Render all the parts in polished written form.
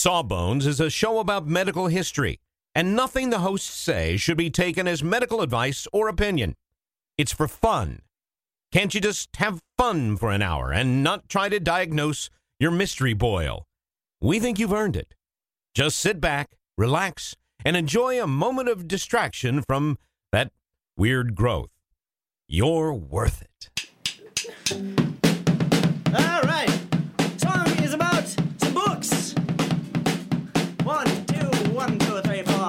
Sawbones is a show about medical history, and nothing the hosts say should be taken as medical advice or opinion. It's for fun. Can't you just have fun for an hour and not try to diagnose your mystery boil? We think you've earned it. Just sit back, relax, and enjoy a moment of distraction from that weird growth. You're worth it. All right. Song is about some books. 1, 2, 1, 2, 3, 4.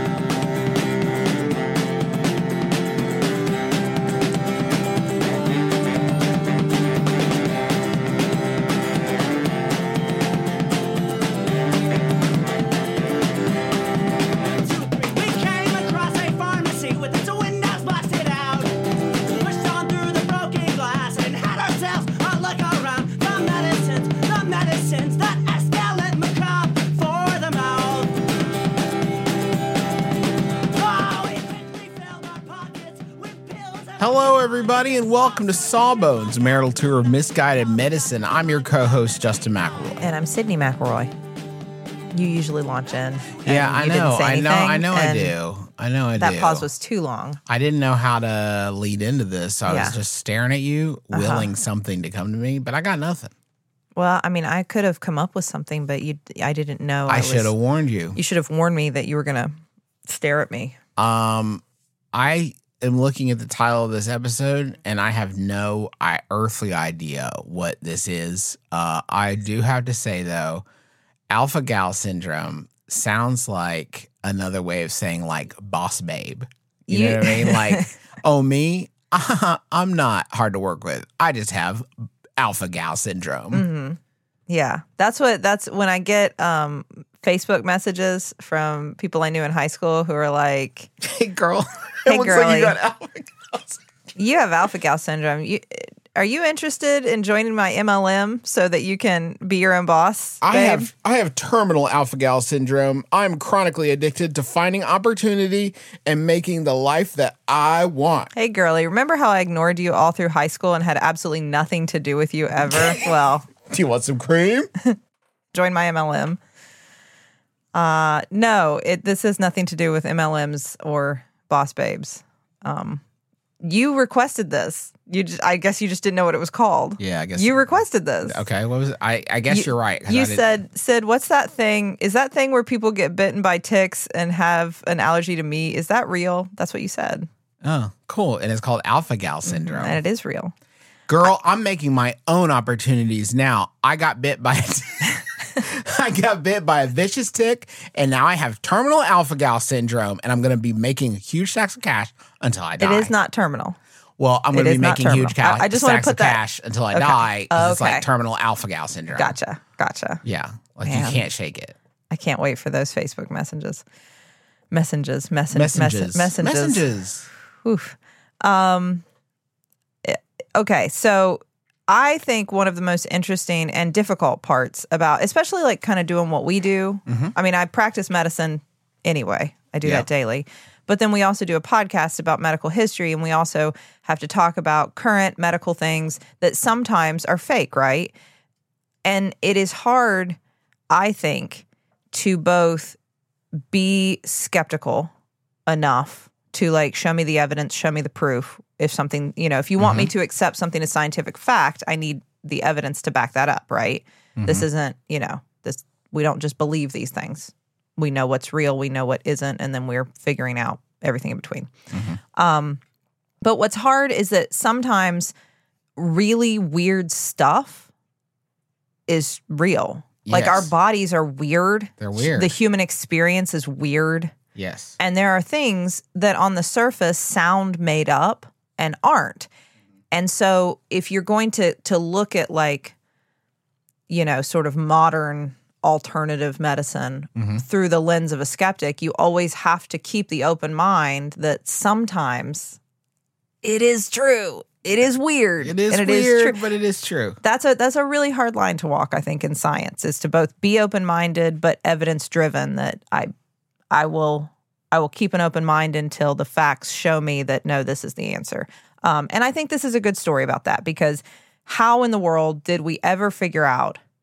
Hello, everybody, and welcome to Sawbones, a marital tour of misguided medicine. I'm your co-host, Justin McElroy. And I'm Sydney McElroy. You usually launch in. Yeah, I know. I do. That pause was too long. I didn't know how to lead into this. I was just staring at you, willing something to come to me, but I got nothing. Well, I mean, I could have come up with something, but I didn't know. I should have warned you. You should have warned me that you were going to stare at me. I am looking at the title of this episode, and I have no earthly idea what this is. I do have to say, though, alpha-gal syndrome sounds like another way of saying, like, boss babe. You know what I mean? Like, oh, me? I'm not hard to work with. I just have alpha-gal syndrome. Mm-hmm. Yeah. That's when I get Facebook messages from people I knew in high school who are like, hey, girl. Hey, it looks girlie. like you got alpha-gal syndrome. You have alpha-gal syndrome. Are you interested in joining my MLM so that you can be your own boss, babe? I have terminal alpha-gal syndrome. I'm chronically addicted to finding opportunity and making the life that I want. Hey, girlie, remember how I ignored you all through high school and had absolutely nothing to do with you ever? Well, do you want some cream? Join my MLM. No, this has nothing to do with MLMs or boss babes. You requested this. I guess you just didn't know what it was called. Yeah, I guess you requested this. Okay, what was it? I guess you're right. You said, Sid, what's that thing? Is that thing where people get bitten by ticks and have an allergy to meat? Is that real? That's what you said. Oh, cool. And it's called alpha-gal syndrome. And it is real. Girl, I'm making my own opportunities now. I got bit by a vicious tick, and now I have terminal alpha-gal syndrome, and I'm going to be making huge stacks of cash until I die. It is not terminal. Well, I'm going to be making huge I just want to put cash until I die. It's like terminal alpha-gal syndrome. Gotcha. Yeah, like you can't shake it. I can't wait for those Facebook messages. Messages. Oof. Okay, so I think one of the most interesting and difficult parts about, especially like kind of doing what we do. Mm-hmm. I mean, I practice medicine anyway. I do that daily. But then we also do a podcast about medical history, and we also have to talk about current medical things that sometimes are fake, right? And it is hard, I think, to both be skeptical enough to like show me the evidence, show me the proof. If something, if you want me to accept something as scientific fact, I need the evidence to back that up, right? Mm-hmm. This isn't, we don't just believe these things. We know what's real, we know what isn't, and then we're figuring out everything in between. Mm-hmm. But what's hard is that sometimes really weird stuff is real. Yes. Like our bodies are weird. They're weird. The human experience is weird. Yes. And there are things that on the surface sound made up and aren't. And so if you're going to look at like, sort of modern alternative medicine through the lens of a skeptic, you always have to keep the open mind that sometimes it is true. It is weird. It is and weird, but it is true. That's a really hard line to walk, I think, in science, is to both be open-minded but evidence-driven, that I will keep an open mind until the facts show me that, no, this is the answer. And I think this is a good story about that, because how in the world did we ever figure out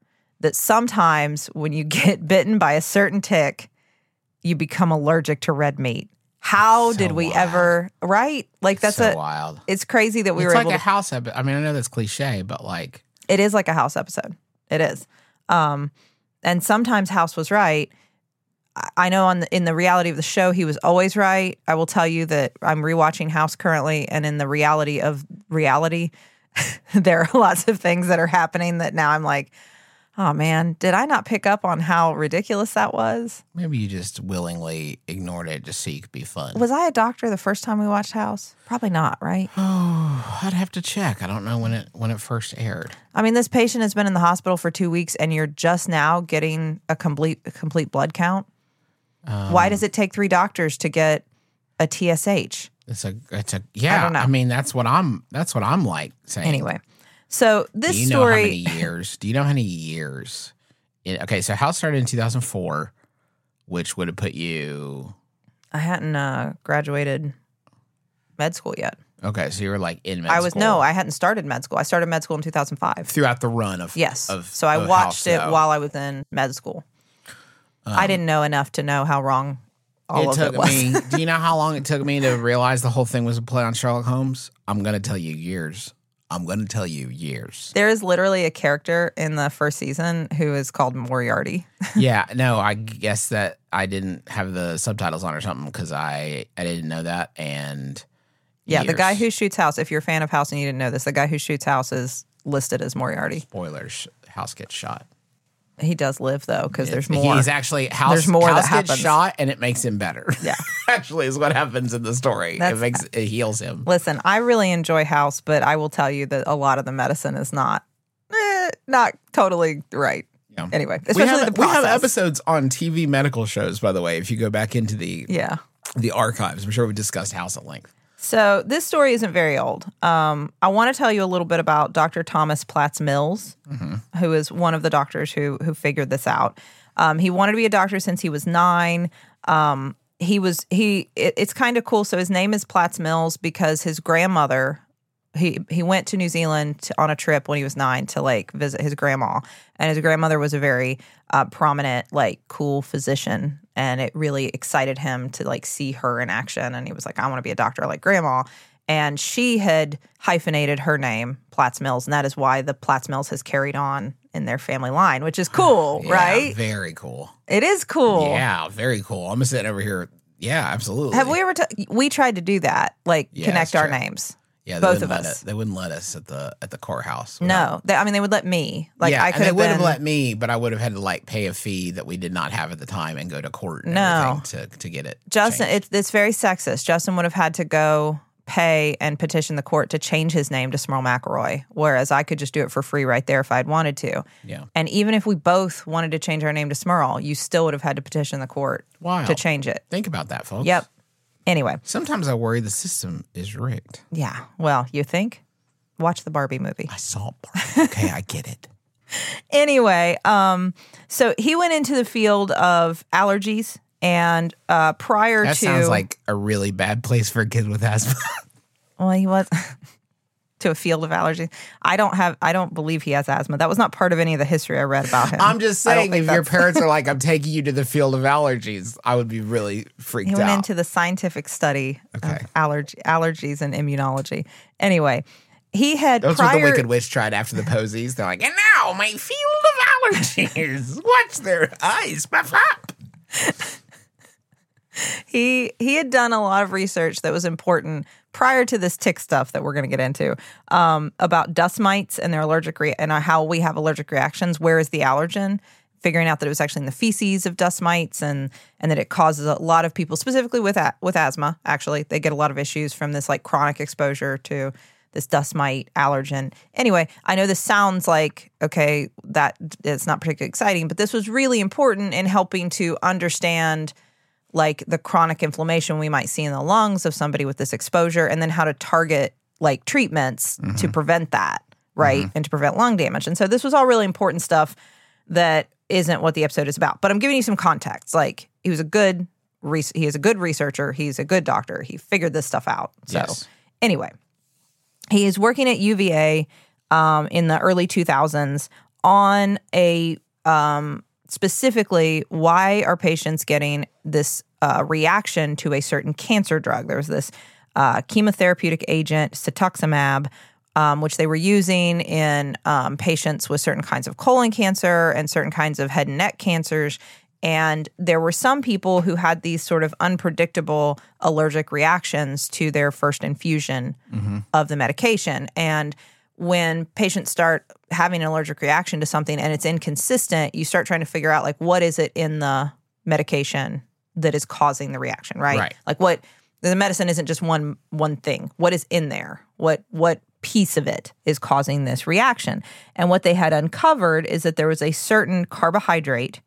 that sometimes when you get bitten by a certain tick, you become allergic to red meat. How So did we wild. ever, right? Like that's so wild. it's crazy that we It's were like able a to, house episode. I mean, I know that's cliche, but like, it is like a House episode. It is. And sometimes House was right. I know in the reality of the show, he was always right. I will tell you that I'm rewatching House currently, and in the reality of reality, there are lots of things that are happening that now I'm like, oh man, did I not pick up on how ridiculous that was? maybe you just willingly ignored it just so you could be fun. Was I a doctor the first time we watched House? Probably not, right? Oh, I'd have to check. I don't know when it first aired. I mean, this patient has been in the hospital for 2 weeks, and you're just now getting a complete blood count. Why does it take 3 doctors to get a TSH? It's a yeah. I don't know. I mean, that's what I'm like saying. Anyway, so this Do you know story. how many years? Do you know how many years? Okay, so House started in 2004, which would have put you. I hadn't graduated med school yet. Okay, so you were like in med school. I hadn't started med school. I started med school in 2005. Throughout the run of Yes. Of, So I of watched House, it though. while I was in med school. I didn't know enough to know how wrong all of it was. me. Do you know how long it took me to realize the whole thing was a play on Sherlock Holmes? I'm going to tell you years. There is literally a character in the first season who is called Moriarty. Yeah, no, I guess that I didn't have the subtitles on or something because I didn't know that. And Yeah, the guy years. who shoots House, if you're a fan of House and you didn't know this, the guy who shoots House is listed as Moriarty. Spoilers, House gets shot. He does live, though, because there's more. He's actually House. There's more House that gets happens. shot, and it makes him better. Yeah. actually, is what happens in the story. It heals him. Listen, I really enjoy House, but I will tell you that a lot of the medicine is not totally right. Yeah. Anyway, especially the we process. have episodes on TV medical shows, by the way. If you go back into the archives, I'm sure we discussed House at length. So this story isn't very old. I want to tell you a little bit about Dr. Thomas Platts Mills, who is one of the doctors who figured this out. He wanted to be a doctor since he was 9. It's kind of cool. So his name is Platts Mills because his grandmother, he went to New Zealand on a trip when he was 9 to like visit his grandma, and his grandmother was a very prominent, like cool physician, and it really excited him to like see her in action. And he was like, I want to be a doctor like grandma. And she had hyphenated her name, Platts Mills, and that is why the Platts Mills has carried on in their family line, which is cool, Yeah, right? Very cool. It is cool. Yeah, very cool. I'm sitting over here. Yeah, absolutely. Have we ever? We tried to do that, like Yeah, connect that's our true. names. Yeah, both of us. They wouldn't let us at the courthouse. No, they would let me. Like yeah, I and could they have would been. have let me, but I would have had to like pay a fee that we did not have at the time and go to court and No. everything to get it. Justin, changed. it's very sexist. Justin would have had to go pay and petition the court to change his name to Smurl McElroy, whereas I could just do it for free right there if I'd wanted to. Yeah. And even if we both wanted to change our name to Smurl, you still would have had to petition the court Wow. to change it. Think about that, folks. Yep. Anyway, Sometimes I worry the system is rigged. yeah. Well, you think? Watch the Barbie movie. I saw Barbie. Okay, I get it. Anyway, so he went into the field of allergies, and prior That to sounds like a really bad place for a kid with asthma. well, he was to a field of allergies. I don't believe he has asthma. That was not part of any of the history I read about him. I'm just I don't saying, think if your that's- parents are like, I'm taking you to the field of allergies, I would be really freaked He out. went into the scientific study Okay. of allergies and immunology. Anyway, he had That's prior. what the Wicked Witch tried after the posies. They're like, and now my field of allergies. Watch their eyes puff up. He had done a lot of research that was important prior to this tick stuff that we're going to get into about dust mites and their and how we have allergic reactions. Where is the allergen? Figuring out that it was actually in the feces of dust mites and that it causes a lot of people, specifically with asthma. Actually, they get a lot of issues from this like chronic exposure to this dust mite allergen. Anyway, I know this sounds like, okay, that it's not particularly exciting, but this was really important in helping to understand like the chronic inflammation we might see in the lungs of somebody with this exposure, and then how to target like treatments to prevent that, right? And to prevent lung damage. And so this was all really important stuff that isn't what the episode is about. But I'm giving you some context. Like he is a good researcher. He's a good doctor. He figured this stuff out. So Yes. anyway, he is working at UVA in the early 2000s on a specifically, why are patients getting this reaction to a certain cancer drug? There was this chemotherapeutic agent, cetuximab, which they were using in patients with certain kinds of colon cancer and certain kinds of head and neck cancers. And there were some people who had these sort of unpredictable allergic reactions to their first infusion of the medication. And when patients start having an allergic reaction to something and it's inconsistent, you start trying to figure out, like, what is it in the medication that is causing the reaction, right? Right. Like, what the medicine isn't just one thing. What is in there? What piece of it is causing this reaction? And what they had uncovered is that there was a certain carbohydrate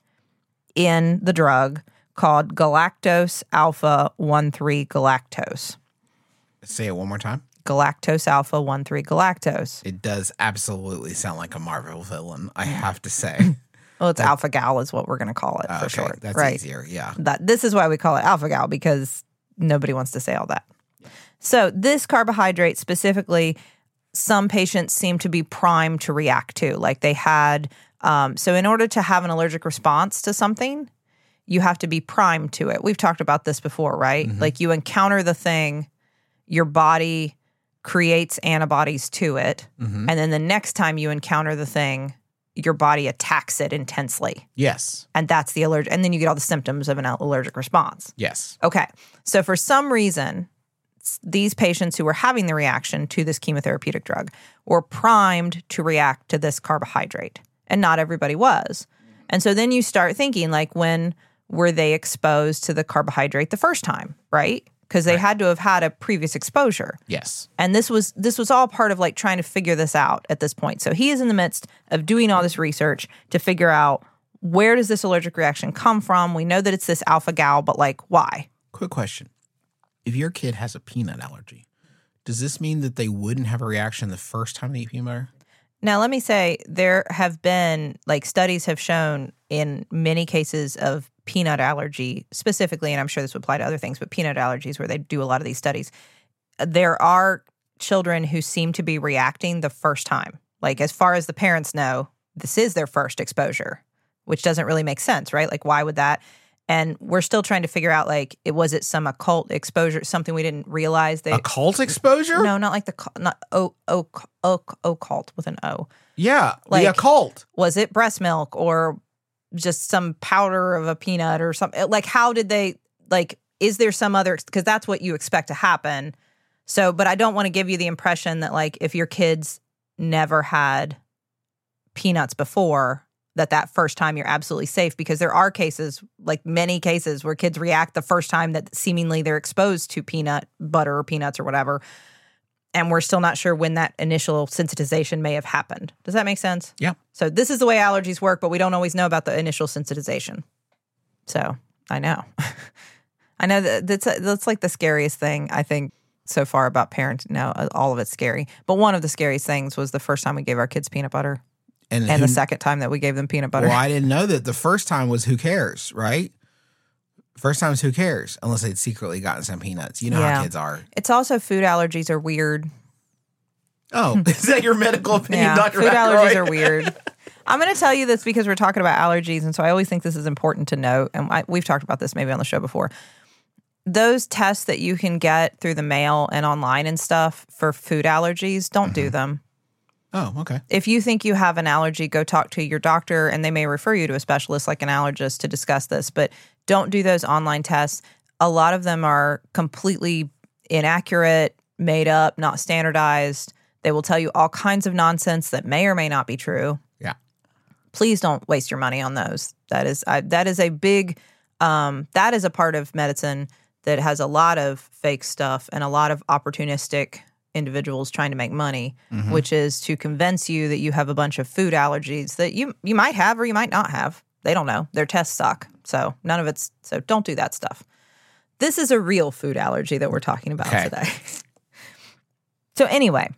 in the drug called galactose alpha 1,3 galactose. Say it one more time. Galactose alpha 1,3 galactose. It does absolutely sound like a Marvel villain, I have to say. Well, it's alpha gal is what we're going to call it for short. That's right? easier, yeah. This is why we call it alpha gal, because nobody wants to say all that. So this carbohydrate specifically, some patients seem to be primed to react to. Like they had, so in order to have an allergic response to something, you have to be primed to it. We've talked about this before, right? Like you encounter the thing, your body creates antibodies to it, and then the next time you encounter the thing, your body attacks it intensely. Yes. And that's the allergic, and then you get all the symptoms of an allergic response. Yes. Okay. So for some reason, these patients who were having the reaction to this chemotherapeutic drug were primed to react to this carbohydrate, and not everybody was. And so then you start thinking, like, when were they exposed to the carbohydrate the first time, right? Because they had to have had a previous exposure. Yes. And this was all part of like trying to figure this out at this point. So he is in the midst of doing all this research to figure out, where does this allergic reaction come from? We know that it's this alpha gal, but like, why? Quick question. If your kid has a peanut allergy, does this mean that they wouldn't have a reaction the first time they eat peanut butter? Now, let me say, there have been, like, studies have shown in many cases of peanut allergy specifically, and I'm sure this would apply to other things, but peanut allergies, where they do a lot of these studies, there are children who seem to be reacting the first time. Like, as far as the parents know, this is their first exposure, which doesn't really make sense, right? Like, why would that? And we're still trying to figure out, like, was it some occult exposure, something we didn't realize? Occult exposure? No, not like not occult with an O. Yeah, Like, the occult. Was it breast milk or just some powder of a peanut or something? Like, how did they, like, is there some other, because that's what you expect to happen. So, but I don't want to give you the impression that, like, if your kids never had peanuts before, that first time you're absolutely safe, because there are cases, like many cases, where kids react the first time that seemingly they're exposed to peanut butter or peanuts or whatever, and we're still not sure when that initial sensitization may have happened. Does that make sense? Yeah. So this is the way allergies work, but we don't always know about the initial sensitization. So I know. I know that's like the scariest thing, I think, so far about parenting. Now, all of it's scary. But one of the scariest things was the first time we gave our kids peanut butter. And the second time that we gave them peanut butter. Well, I didn't know that the first time was who cares, right? First time is who cares, unless they'd secretly gotten some peanuts. You know how kids are. It's also food allergies are weird. Oh, is that your medical opinion, Yeah, Dr. food McElroy? allergies are weird. I'm going to tell you this because we're talking about allergies, and so I always think this is important to note, and we've talked about this maybe on the show before. Those tests that you can get through the mail and online and stuff for food allergies, don't do them. Oh, okay. If you think you have an allergy, go talk to your doctor, and they may refer you to a specialist like an allergist to discuss this, but don't do those online tests. A lot of them are completely inaccurate, made up, not standardized. They will tell you all kinds of nonsense that may or may not be true. Yeah. Please don't waste your money on those. That is a big, that is a part of medicine that has a lot of fake stuff and a lot of opportunistic individuals trying to make money, which is to convince you that you have a bunch of food allergies that you might have or you might not have. They don't know. Their tests suck. So so don't do that stuff. This is a real food allergy that we're talking about today. So anyway,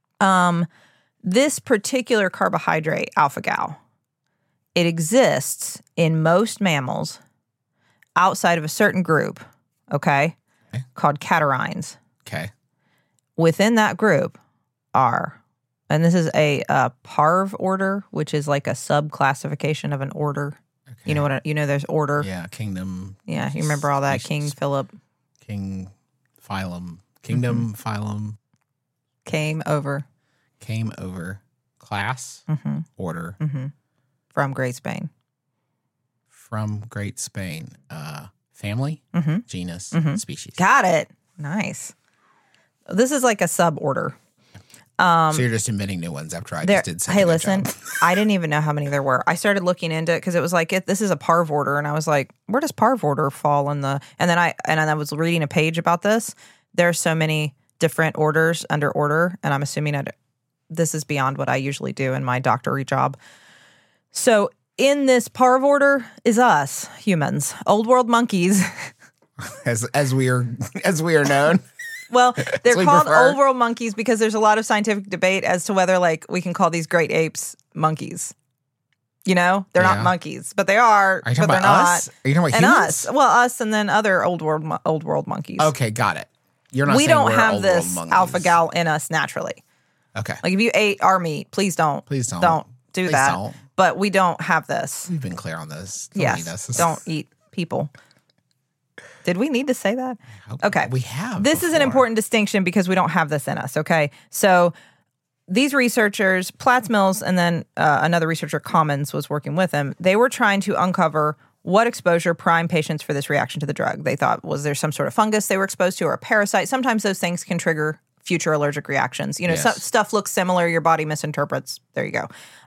this particular carbohydrate, alpha-gal, it exists in most mammals outside of a certain group, called catarrhines. Okay. Within that group are And this is a parv order, which is like a subclassification of an order. Okay. You know what? There's order. Yeah, kingdom. Yeah, you remember all that? King Philip King phylum. Kingdom phylum came over class order from Great Spain. From Great Spain. Family, genus, species. Got it. Nice. This is like a suborder. So you're just inventing new ones after I just did such a Hey, good listen, job. I didn't even know how many there were. I started looking into it because it was like this is a parv order, and I was like, where does parv order fall in the? And then I was reading a page about this. There's so many different orders under order, and I'm assuming this is beyond what I usually do in my doctorate job. So in this parv order is us humans, old world monkeys. as we are known. Well, they're we called prefer. old world monkeys because there's a lot of scientific debate as to whether like we can call these great apes monkeys. They're Yeah. not monkeys, but they are. Are you but talking they're about not. us? Are you talking about And humans? us. Well, us and then other old world monkeys. Okay, got it. You're not We saying don't we're have old this world monkeys. alpha gal in us naturally. Okay. Like if you ate our meat, please don't. Please don't. Don't do Please that. don't. But we don't have this. We've been clear on this. Don't eat us. Yes. Don't eat people. Did we need to say that? Okay. We have. This is an before. important distinction because we don't have this in us, okay? So these researchers, Platts Mills, and then another researcher, Commons, was working with them. They were trying to uncover what exposure primed patients for this reaction to the drug. They thought, was there some sort of fungus they were exposed to or a parasite? Sometimes those things can trigger future allergic reactions. Yes. Stuff looks similar, your body misinterprets. There you go.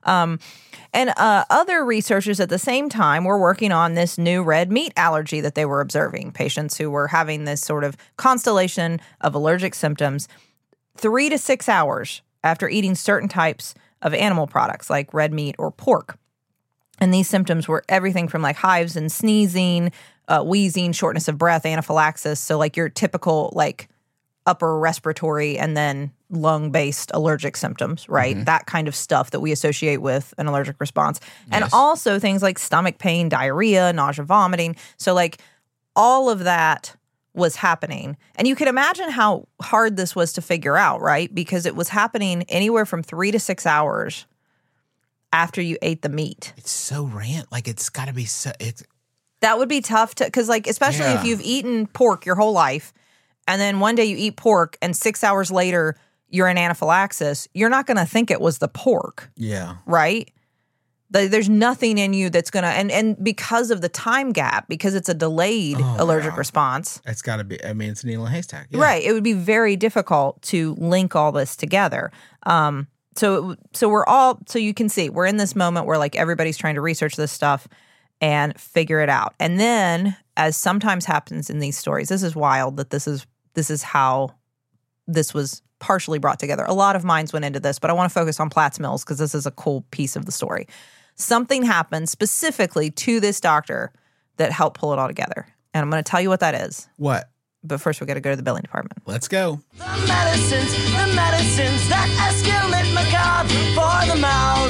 And other researchers at the same time were working on this new red meat allergy that they were observing. Patients who were having this sort of constellation of allergic symptoms 3 to 6 hours after eating certain types of animal products like red meat or pork. And these symptoms were everything from like hives and sneezing, wheezing, shortness of breath, anaphylaxis. So like your typical like upper respiratory and then lung-based allergic symptoms, right? That kind of stuff that we associate with an allergic response. And also things like stomach pain, diarrhea, nausea, vomiting. So like all of that was happening. And you can imagine how hard this was to figure out, right? Because it was happening anywhere from 3 to 6 hours after you ate the meat. It's so rant. Like it's got to be so. It's That would be tough to, because like, especially if Yeah. you've eaten pork your whole life, and then one day you eat pork and 6 hours later you're in anaphylaxis, you're not going to think it was the pork, yeah. right? There's nothing in you that's going to, and because of the time gap, because it's a delayed allergic yeah. response, It's got to be. I mean, it's a needle in a haystack. Yeah. right? It would be very difficult to link all this together. So you can see we're in this moment where like everybody's trying to research this stuff and figure it out. And then, as sometimes happens in these stories, this is wild that this is how this was partially brought together. A lot of minds went into this, but I want to focus on Platts Mills because this is a cool piece of the story. Something happened specifically to this doctor that helped pull it all together. And I'm going to tell you what that is. What? But first, we got to go to the billing department. Let's go. The medicines that escalate macabre for the mouth.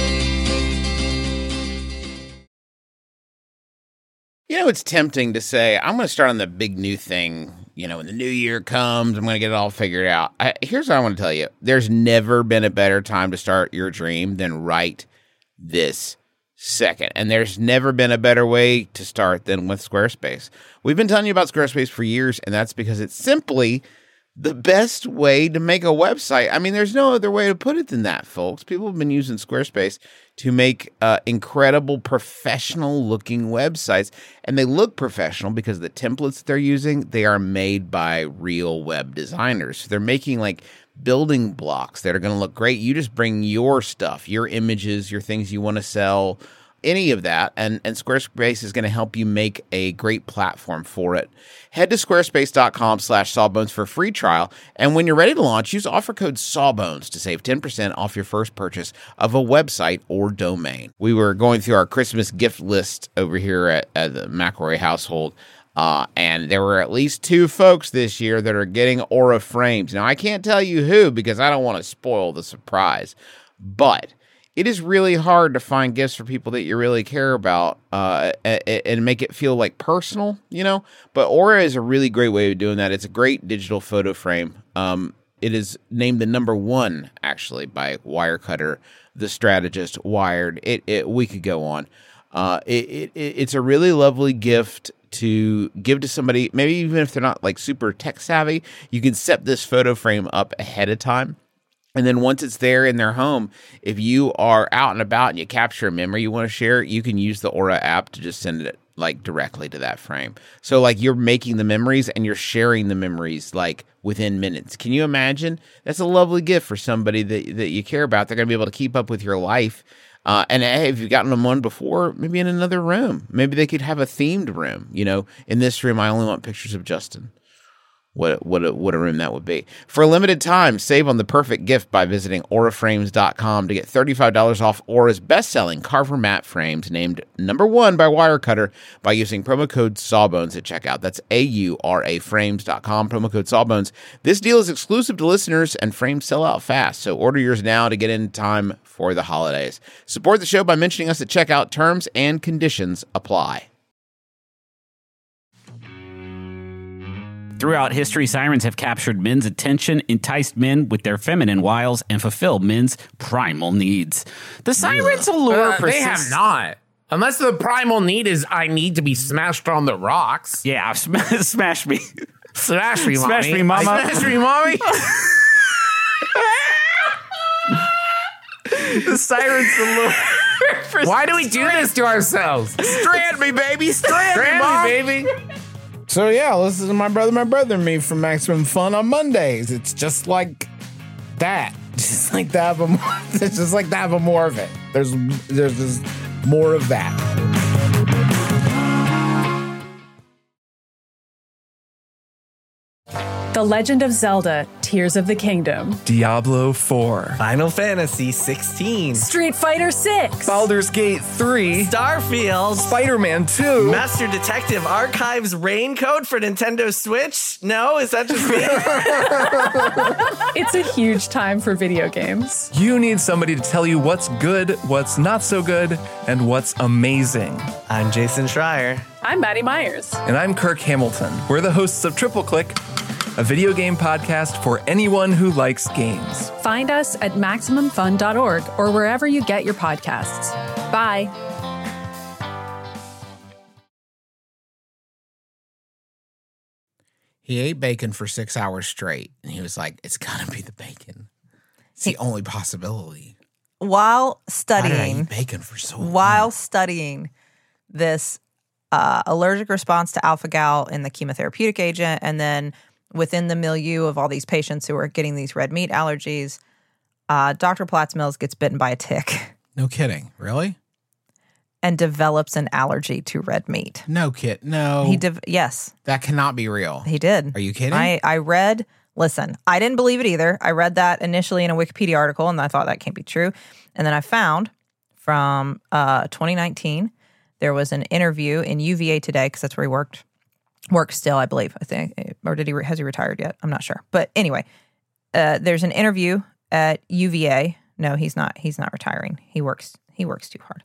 You know, it's tempting to say, I'm going to start on the big new thing. You know, when the new year comes, I'm going to get it all figured out. Here's what I want to tell you. There's never been a better time to start your dream than right this second. And there's never been a better way to start than with Squarespace. We've been telling you about Squarespace for years, and that's because it's simply the best way to make a website. I mean, there's no other way to put it than that, folks. People have been using Squarespace to make incredible professional-looking websites, and they look professional because the templates that they're using, they are made by real web designers. So they're making like building blocks that are going to look great. You just bring your stuff, your images, your things you want to sell, any of that, and Squarespace is going to help you make a great platform for it. Head to squarespace.com/sawbones for a free trial, and when you're ready to launch, use offer code SAWBONES to save 10% off your first purchase of a website or domain. We were going through our Christmas gift list over here at the McElroy household, and there were at least 2 folks this year that are getting Aura frames. Now, I can't tell you who because I don't want to spoil the surprise, but it is really hard to find gifts for people that you really care about and make it feel like personal, you know? But Aura is a really great way of doing that. It's a great digital photo frame. it is named the number one actually by Wirecutter, The Strategist, Wired. We could go on. It's a really lovely gift to give to somebody, maybe even if they're not like super tech savvy. You can set this photo frame up ahead of time. And then once it's there in their home, if you are out and about and you capture a memory you want to share, you can use the Aura app to just send it like directly to that frame. So like you're making the memories and you're sharing the memories like within minutes. Can you imagine? That's a lovely gift for somebody that you care about. They're going to be able to keep up with your life. And hey, if you've gotten them one before, maybe in another room, maybe they could have a themed room. You know, in this room, I only want pictures of Justin. What a room that would be. For a limited time, save on the perfect gift by visiting auraframes.com to get $35 off Aura's best-selling Carver matte frames, named number one by Wirecutter, by using promo code Sawbones at checkout. That's auraframes.com, promo code Sawbones. This deal is exclusive to listeners, and frames sell out fast, so order yours now to get in time for the holidays. Support the show by mentioning us at checkout. Terms and conditions apply. Throughout history, sirens have captured men's attention, enticed men with their feminine wiles, and fulfilled men's primal needs. The sirens' allure persists. They have not. Unless the primal need is, I need to be smashed on the rocks. Yeah, smash me. Smash me, mommy. Smash me, mama. Smash me, mommy. The sirens' allure. Why do we do this to ourselves? Strand me, baby. Strand me, baby. So yeah, listen to My Brother and Me from Maximum Fun on Mondays. It's just like that. Just like that, but more, it's just like that, but more of it. There's just more of that. The Legend of Zelda: Tears of the Kingdom, Diablo 4, Final Fantasy 16, Street Fighter 6, Baldur's Gate 3, Starfield, Spider-Man 2, Master Detective Archives Rain Code for Nintendo Switch? No? Is that just me? It's a huge time for video games. You need somebody to tell you what's good, what's not so good, and what's amazing. I'm Jason Schreier. I'm Maddie Myers. And I'm Kirk Hamilton. We're the hosts of Triple Click, a video game podcast for anyone who likes games. Find us at MaximumFun.org or wherever you get your podcasts. Bye. He ate bacon for 6 hours straight, and he was like, it's gotta be the bacon. It's the only possibility. While Why did I studying, eat bacon for so long? this allergic response to alpha-gal in the chemotherapeutic agent, and then within the milieu of all these patients who are getting these red meat allergies, Dr. Platts-Mills gets bitten by a tick No kidding. Really? and develops an allergy to red meat. No kid. No. Yes, That cannot be real. he did. Are you kidding? I read, listen, I didn't believe it either. I read that initially in a Wikipedia article, and I thought that can't be true. And then I found from 2019, there was an interview in UVA Today, because that's where he works still, I believe, I think. Or has he retired yet? I'm not sure. But anyway, there's an interview at UVA. No, he's not retiring. He works too hard.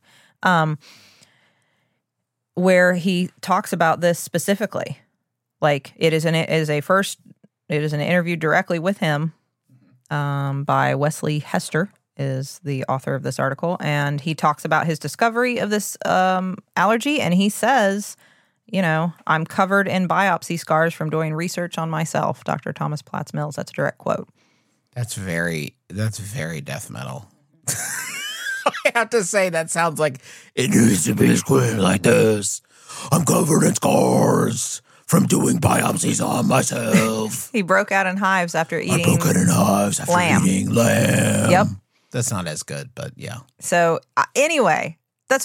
Where he talks about this specifically. Like it is an interview directly with him by Wesley Hester, is the author of this article, and he talks about his discovery of this allergy, and he says, you know, I'm covered in biopsy scars from doing research on myself, Dr. Thomas Platts-Mills. That's a direct quote. That's very death metal. I have to say, that sounds like it needs to be screamed like this. I'm covered in scars from doing biopsies on myself. He broke out in hives after eating lamb. eating lamb. Yep. That's not as good, but yeah. So anyway,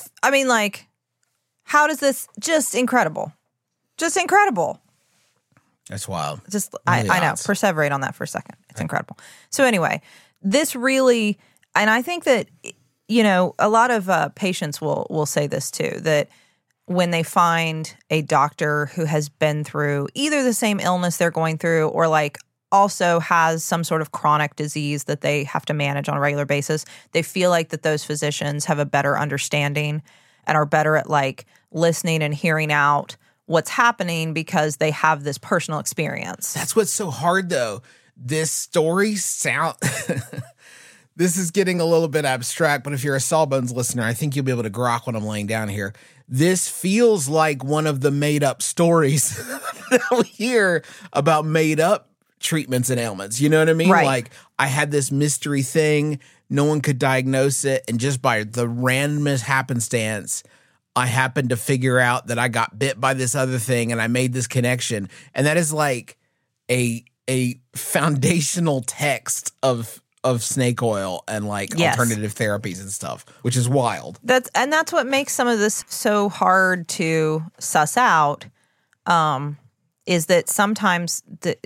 how does this, just incredible. Just incredible. That's wild. Just, Really I know, odds. perseverate on that for a second. It's incredible. So anyway, this really, and I think that, you know, a lot of patients will say this too, that when they find a doctor who has been through either the same illness they're going through or like also has some sort of chronic disease that they have to manage on a regular basis, they feel like that those physicians have a better understanding and are better at like listening and hearing out what's happening because they have this personal experience. That's what's so hard, though. this story sound. This is getting a little bit abstract, but if you're a Sawbones listener, I think you'll be able to grok what I'm laying down here. This feels like one of the made-up stories that we hear about made-up treatments and ailments. You know what I mean? Right. Like, I had this mystery thing, no one could diagnose it, and just by the randomest happenstance, I happened to figure out that I got bit by this other thing, and I made this connection. And that is like a foundational text of snake oil and like alternative therapies and stuff, which is wild. That's what makes some of this so hard to suss out. Is that sometimes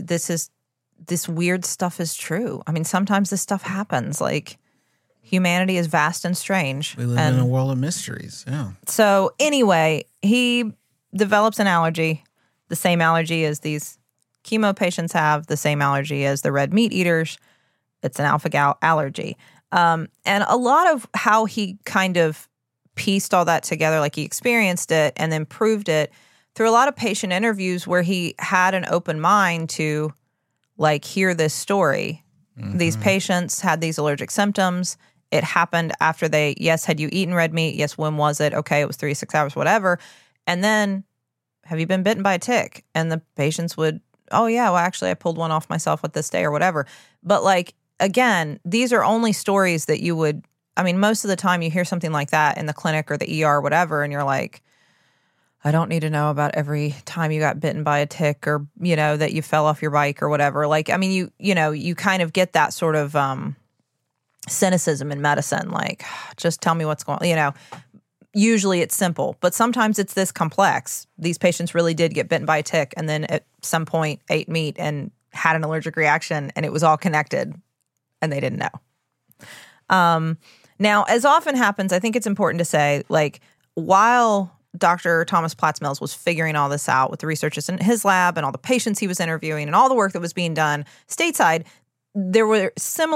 this weird stuff is true. I mean, sometimes this stuff happens. Like, humanity is vast and strange. We live in a world of mysteries. Yeah. So anyway, he develops an allergy, the same allergy as these chemo patients have, the same allergy as the red meat eaters. It's an alpha-gal allergy. And a lot of how he kind of pieced all that together, like he experienced it and then proved it through a lot of patient interviews where he had an open mind to like hear this story. Mm-hmm. These patients had these allergic symptoms. It happened after had you eaten red meat? Yes, when was it? Okay, it was 3 to 6 hours, whatever. And then, have you been bitten by a tick? And the patients would, oh yeah, well actually I pulled one off myself at this day or whatever. But like, again, these are only stories that you would, I mean, most of the time you hear something like that in the clinic or the ER or whatever, and you're like, I don't need to know about every time you got bitten by a tick or, you know, that you fell off your bike or whatever. Like, I mean, you kind of get that sort of cynicism in medicine, like, just tell me what's going on, you know. Usually it's simple, but sometimes it's this complex. These patients really did get bitten by a tick and then at some point ate meat and had an allergic reaction and it was all connected and they didn't know. Now, as often happens, I think it's important to say, like, while Dr. Thomas Platts-Mills was figuring all this out with the researchers in his lab and all the patients he was interviewing and all the work that was being done stateside, there was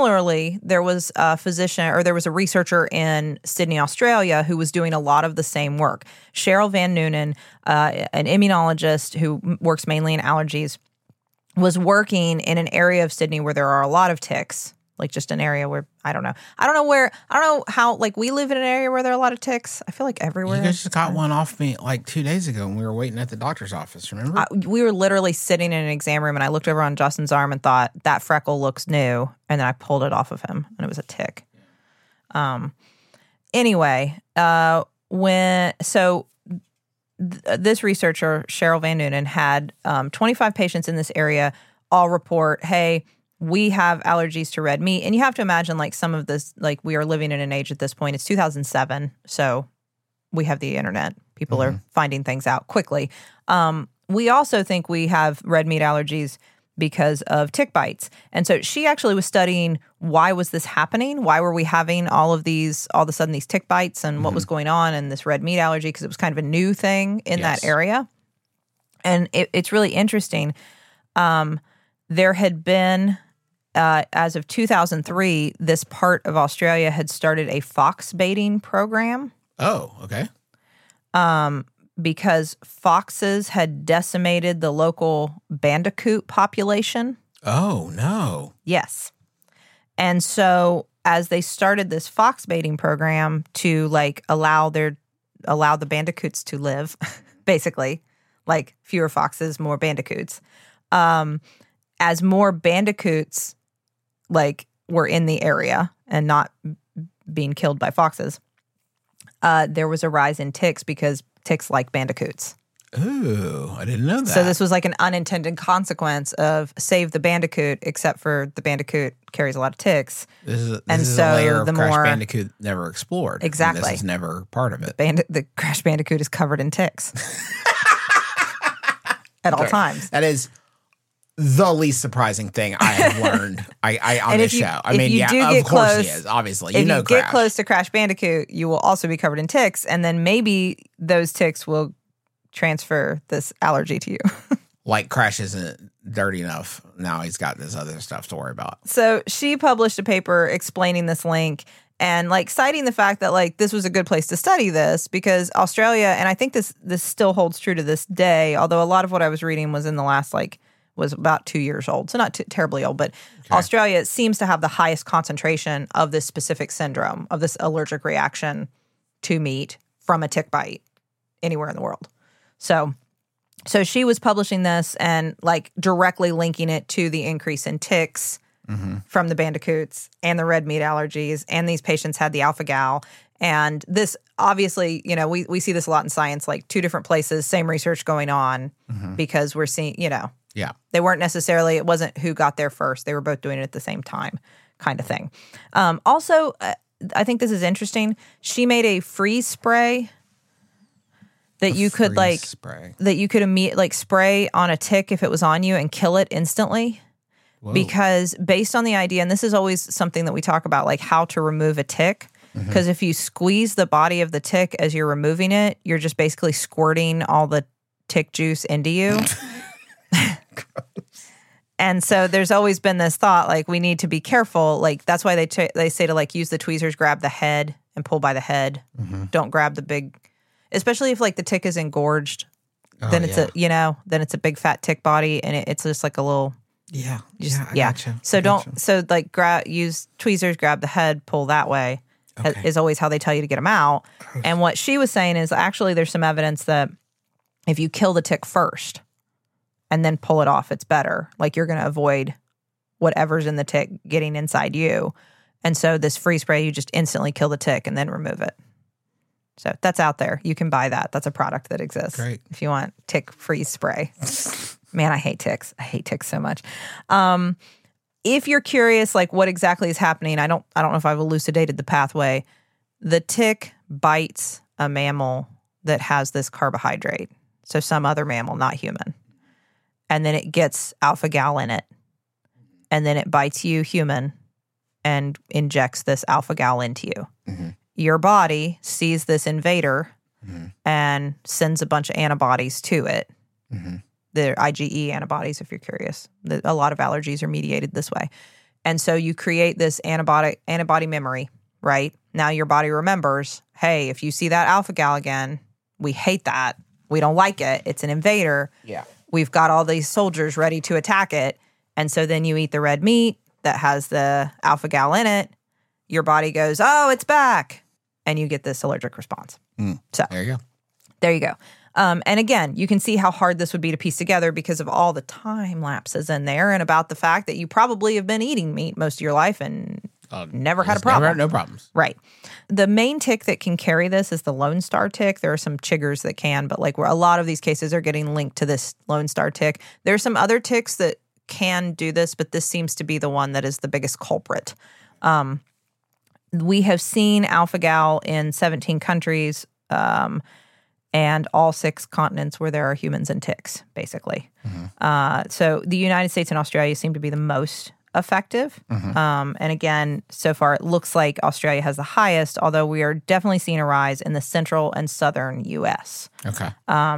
a physician or there was a researcher in Sydney, Australia who was doing a lot of the same work. Cheryl Van Noonen, an immunologist who works mainly in allergies, was working in an area of Sydney where there are a lot of ticks. Like just an area where, I don't know how, like we live in an area where there are a lot of ticks. I feel like everywhere. You guys just got one off me like 2 days ago when we were waiting at the doctor's office, remember? We were literally sitting in an exam room and I looked over on Justin's arm and thought, that freckle looks new. And then I pulled it off of him and it was a tick. Anyway, this researcher, Cheryl Van Noonen, had 25 patients in this area all report, hey, we have allergies to red meat. And you have to imagine, like, some of this, like, we are living in an age at this point. It's 2007, so we have the internet. People are finding things out quickly. We also think we have red meat allergies because of tick bites. And so she actually was studying why was this happening? Why were we having all of a sudden these tick bites and what was going on and this red meat allergy? Because it was kind of a new thing in that area. And it's really interesting. There had been... as of 2003, this part of Australia had started a fox baiting program. Oh, okay. Because foxes had decimated the local bandicoot population. Oh, no. Yes. And so as they started this fox baiting program to like allow the bandicoots to live, basically, like fewer foxes, more bandicoots. As more bandicoots like were in the area and not being killed by foxes, there was a rise in ticks because ticks like bandicoots. Ooh, I didn't know that. So this was like an unintended consequence of save the bandicoot, except for the bandicoot carries a lot of ticks. This is a layer of Crash Bandicoot never explored. Exactly. This is never part of it. The Crash Bandicoot is covered in ticks at all times. That is the least surprising thing I have learned on this show. I mean, of course he is, obviously. If you get close to Crash Bandicoot, you will also be covered in ticks, and then maybe those ticks will transfer this allergy to you. Like Crash isn't dirty enough. Now he's got this other stuff to worry about. So she published a paper explaining this link and like citing the fact that like this was a good place to study this because Australia, and I think this still holds true to this day, although a lot of what I was reading was in the last like was about 2 years old, so not terribly old, but Australia seems to have the highest concentration of this specific syndrome, of this allergic reaction to meat from a tick bite anywhere in the world. So she was publishing this and like directly linking it to the increase in ticks from the bandicoots and the red meat allergies, and these patients had the alpha-gal. And this, obviously, you know, we see this a lot in science, like 2 different places, same research going on, because we're seeing, you know, they weren't necessarily, it wasn't who got there first. They were both doing it at the same time kind of thing. Also, I think this is interesting. She made a freeze spray that you could immediately spray on a tick if it was on you and kill it instantly. Whoa. Because based on the idea, and this is always something that we talk about, like how to remove a tick. Because if you squeeze the body of the tick as you're removing it, you're just basically squirting all the tick juice into you. And so there's always been this thought, like, we need to be careful. Like, that's why they say to, like, use the tweezers, grab the head and pull by the head. Don't grab the big, especially if, like, the tick is engorged. Then it's then it's a big fat tick body, and it's just like a little. I gotcha. So use tweezers, grab the head, pull that way. Is always how they tell you to get them out. And what she was saying is actually there's some evidence that if you kill the tick first and then pull it off, it's better. Like, you're going to avoid whatever's in the tick getting inside you. And so this freeze spray, you just instantly kill the tick and then remove it. So that's out there. You can buy that. That's a product that exists. Great. If you want tick freeze spray. Man, I hate ticks. I hate ticks so much. If you're curious, like, what exactly is happening, I don't know if I've elucidated the pathway. The tick bites a mammal that has this carbohydrate, so some other mammal, not human, and then it gets alpha-gal in it, and then it bites you, human, and injects this alpha-gal into you. Your body sees this invader and sends a bunch of antibodies to it. They're IgE antibodies, if you're curious. A lot of allergies are mediated this way. And so you create this antibody memory, right? Now your body remembers, hey, if you see that alpha-gal again, we hate that. We don't like it. It's an invader. Yeah. We've got all these soldiers ready to attack it. And so then you eat the red meat that has the alpha-gal in it. Your body goes, oh, it's back. And you get this allergic response. So there you go. And again, you can see how hard this would be to piece together because of all the time lapses in there and about the fact that you probably have been eating meat most of your life and never had a problem. No problems. Right. The main tick that can carry this is the Lone Star tick. There are some chiggers that can, but like a lot of these cases are getting linked to this Lone Star tick. There are some other ticks that can do this, but this seems to be the one that is the biggest culprit. We have seen alpha-gal in 17 countries, and all 6 continents where there are humans and ticks, basically. So the United States and Australia seem to be the most effective. And again, so far it looks like Australia has the highest, although we are definitely seeing a rise in the central and southern U.S. Okay.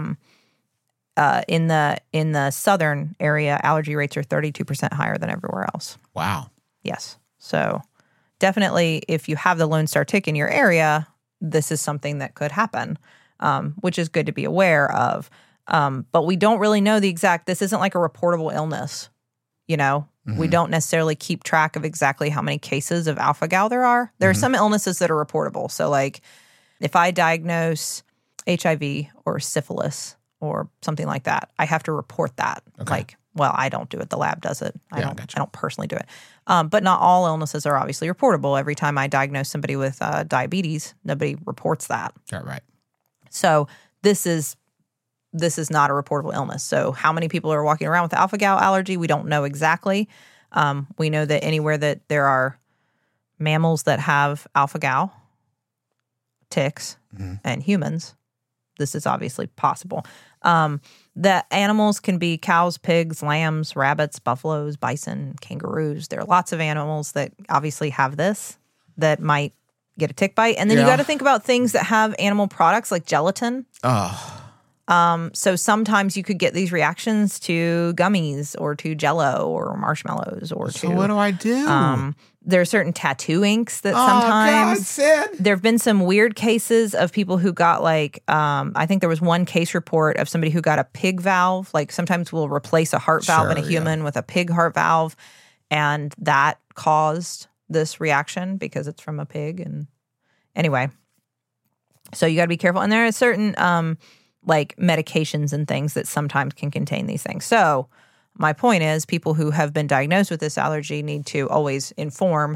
In the southern area, allergy rates are 32% higher than everywhere else. Wow. Yes. So definitely, if you have the Lone Star tick in your area, this is something that could happen. Which is good to be aware of. But we don't really know the exact, this isn't like a reportable illness, you know? We don't necessarily keep track of exactly how many cases of alpha-gal there are. There are some illnesses that are reportable. So like if I diagnose HIV or syphilis or something like that, I have to report that. Okay. Like, well, I don't do it. The lab does it. I don't personally do it. But not all illnesses are obviously reportable. Every time I diagnose somebody with diabetes, nobody reports that. Right. So this is not a reportable illness. So how many people are walking around with alpha-gal allergy? We don't know exactly. We know that anywhere that there are mammals that have alpha-gal, ticks, and humans, this is obviously possible. The animals can be cows, pigs, lambs, rabbits, buffaloes, bison, kangaroos. There are lots of animals that obviously have this that might get a tick bite. And then you got to think about things that have animal products like gelatin. So sometimes you could get these reactions to gummies or to Jell-O or marshmallows or So what do I do? There are certain tattoo inks that God, sometimes Sid. there have been some weird cases of people who got like, I think there was one case report of somebody who got a pig valve. Like sometimes we'll replace a heart valve in a Sure, human with a pig heart valve. And that caused this reaction because it's from a pig. And anyway, so you got to be careful. And there are certain like medications and things that sometimes can contain these things. So my point is people who have been diagnosed with this allergy need to always inform,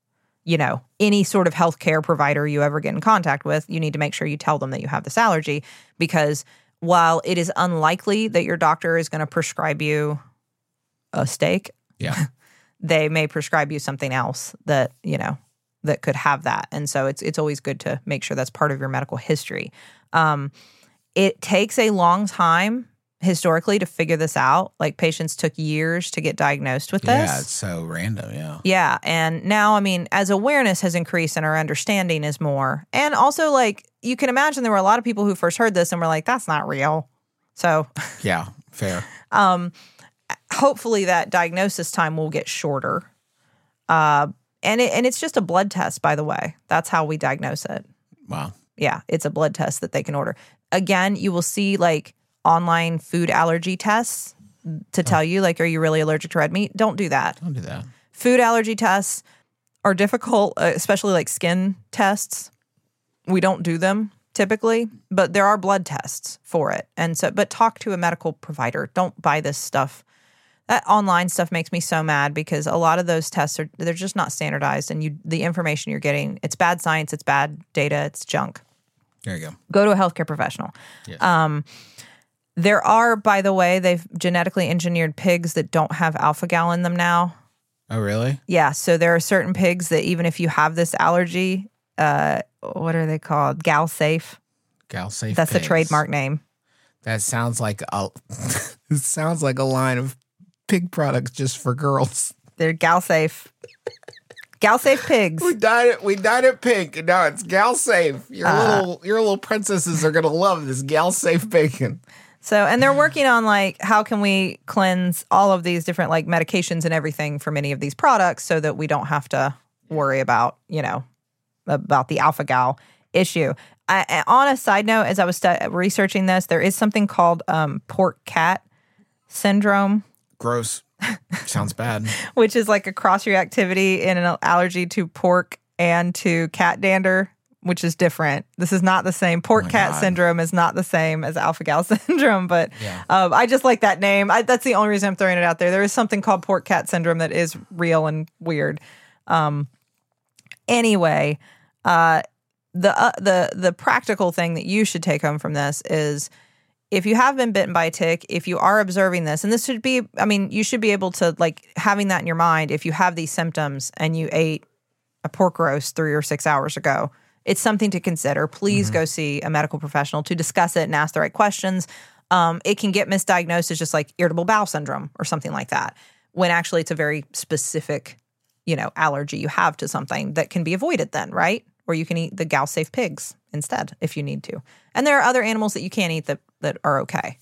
any sort of healthcare provider you ever get in contact with. You need to make sure you tell them that you have this allergy, because while it is unlikely that your doctor is going to prescribe you a steak, Yeah. they may prescribe you something else that, that could have that. And so it's always good to make sure that's part of your medical history. It takes a long time historically to figure this out. Like patients took years to get diagnosed with this. Yeah, it's so random, yeah. Yeah. And now, as awareness has increased and our understanding is more, and also like you can imagine there were a lot of people who first heard this and were like, that's not real. So Yeah, fair. hopefully that diagnosis time will get shorter. And it's just a blood test, by the way. That's how we diagnose it. Wow. Yeah, it's a blood test that they can order. Again, you will see like online food allergy tests to tell you like, are you really allergic to red meat? Don't do that. Don't do that. Food allergy tests are difficult, especially like skin tests. We don't do them typically, but there are blood tests for it. And so, but talk to a medical provider. Don't buy this stuff. That online stuff makes me so mad because a lot of those tests they're just not standardized, and the information you're getting, it's bad science, it's bad data, it's junk. There you go. Go to a healthcare professional. Yes. There are, by the way, they've genetically engineered pigs that don't have alpha-gal in them now. Oh, really? Yeah, so there are certain pigs that even if you have this allergy, what are they called? Gal safe. Gal safe. That's the pigs. trademark name. That sounds like it sounds like a line of pig products just for girls. They're gal safe. Gal safe pigs. We dyed it pink, and now it's gal safe. Your little princesses are gonna love this gal safe bacon. So, and they're working on like how can we cleanse all of these different like medications and everything for many of these products so that we don't have to worry about about the alpha-gal issue. On a side note, as I was researching this, there is something called pork cat syndrome. Gross. Sounds bad. Which is like a cross-reactivity in an allergy to pork and to cat dander, which is different. This is not the same. Pork cat syndrome is not the same as alpha-gal syndrome, but I just like that name. That's the only reason I'm throwing it out there. There is something called pork cat syndrome that is real and weird. Anyway, the practical thing that you should take home from this is if you have been bitten by a tick, if you are observing this, and this should be, you should be able to like having that in your mind. If you have these symptoms and you ate a pork roast 3 or 6 hours ago, it's something to consider. Please go see a medical professional to discuss it and ask the right questions. It can get misdiagnosed as just like irritable bowel syndrome or something like that, when actually it's a very specific, allergy you have to something that can be avoided then, right? Or you can eat the gal-safe pigs instead if you need to. And there are other animals that you can't eat that are okay.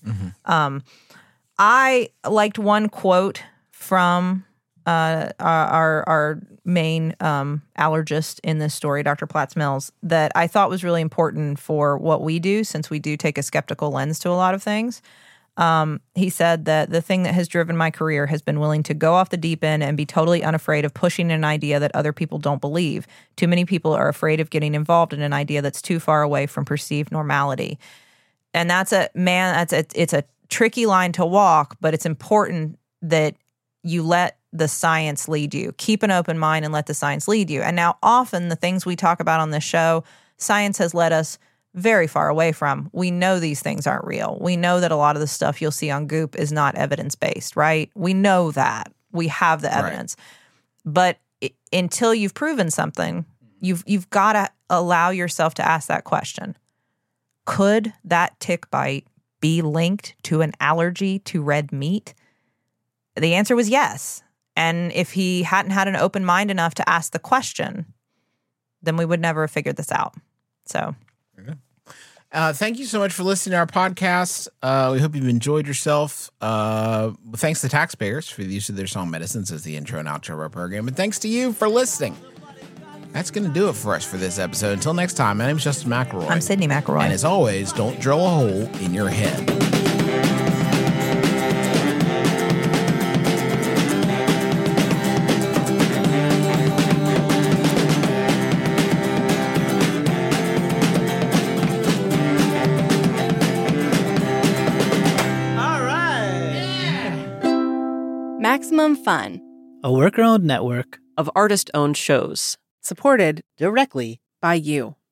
I liked one quote from our main allergist in this story, Dr. Platts-Mills, that I thought was really important for what we do, since we do take a skeptical lens to a lot of things. He said that the thing that has driven my career has been willing to go off the deep end and be totally unafraid of pushing an idea that other people don't believe. Too many people are afraid of getting involved in an idea that's too far away from perceived normality. And it's a tricky line to walk, but it's important that you let the science lead you. Keep an open mind and let the science lead you. And now often the things we talk about on this show, science has led us very far away from. We know these things aren't real. We know that a lot of the stuff you'll see on Goop is not evidence-based, right? We know that. We have the evidence. Right. But until you've proven something, you've got to allow yourself to ask that question. Could that tick bite be linked to an allergy to red meat? The answer was yes. And if he hadn't had an open mind enough to ask the question, then we would never have figured this out. So... Thank you so much for listening to our podcast. We hope you've enjoyed yourself. Thanks to taxpayers for the use of their song Medicines as the intro and outro of our program. And thanks to you for listening. That's going to do it for us for this episode. Until next time, my name is Justin McElroy. I'm Sydney McElroy. And as always, don't drill a hole in your head. Maximum Fun, A worker-owned network of artist-owned shows. supported directly by you.